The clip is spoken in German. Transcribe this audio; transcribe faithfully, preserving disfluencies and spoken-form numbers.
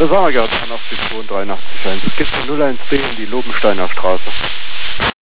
Das Sommergeld einundachtzig zweiunddreiundachtzig eins. Es geht von null eins B in die Lobensteiner Straße.